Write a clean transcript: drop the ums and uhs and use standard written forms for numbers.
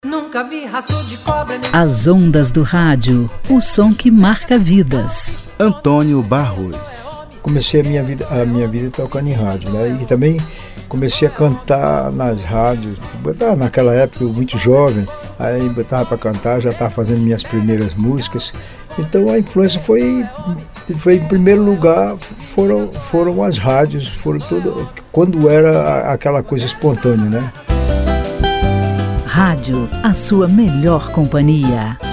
Nunca vi rastro de cobra. As ondas do rádio, o som que marca vidas. Antônio Barros. Comecei a minha vida tocando em rádio, né? E também comecei a cantar nas rádios. Naquela época, eu muito jovem, aí botava para cantar, já estava fazendo minhas primeiras músicas. Então a influência foi em primeiro lugar, foram as rádios, quando era aquela coisa espontânea, né? Rádio, a sua melhor companhia.